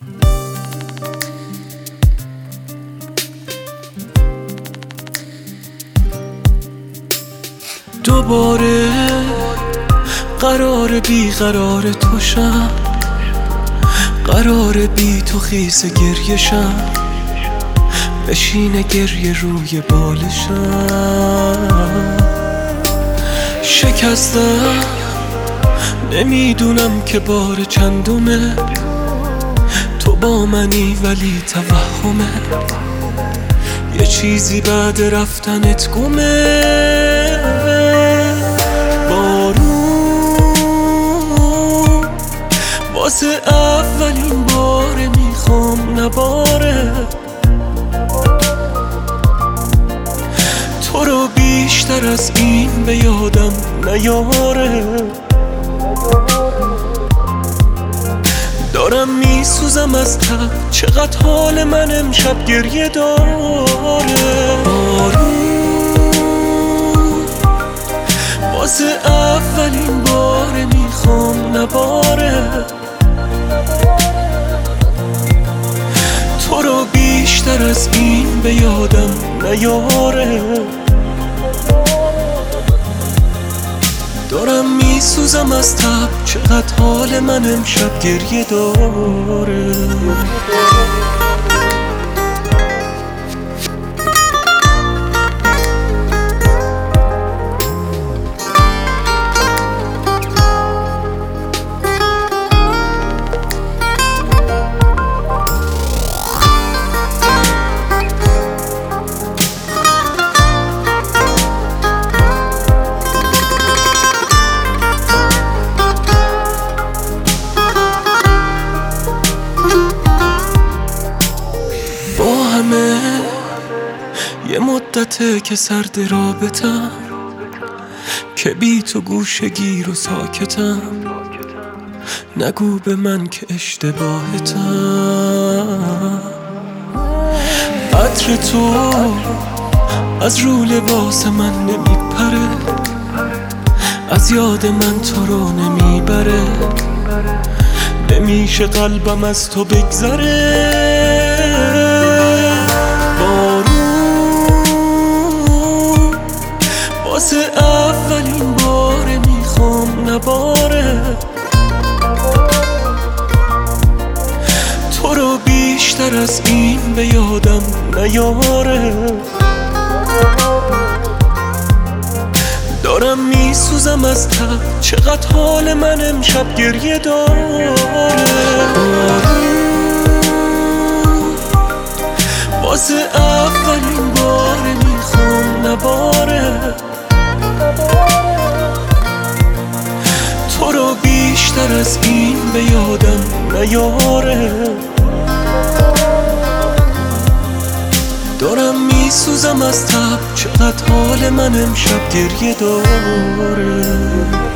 دوباره قرار بیقرار تو شم، قرار بی تو خیس گریه شم، بشینه گریه روی بالشم. شکستم نمیدونم که بار چندمه، تو با منی ولی توهمه، یه چیزی بعد رفتنت گمه. بارون واسه اولین باره میخوام نباره، تو رو بیشتر از این به یادم نیاره. دارم میسوزم از تب، چقدر حال من امشب گریه داره. بارون واسه اولین باره میخوام نباره، تو رو بیشتر از این به یادم نیاره. دارم میسوزم از تب، چقدر حال من امشب گریه داره. یه مدته که سرد رابطم، که بی تو گوشه گیر و ساکتم. نگو به من که اشتباهتم، عطر تو از رو لباس من نمیپره، از یاد من تو رو نمیبره. نمیشه قلبم از تو بگذره. واسه اولین باره میخوام نباره، تو رو بیشتر از این به یادم نیاره. دارم میسوزم از تب، چقدر حال من امشب گریه داره. واسه اولین باره میخوام نباره، تو رو بیشتر از این به یادم نیاره. دارم میسوزم از تب، چقدر حال من امشب گریه داره.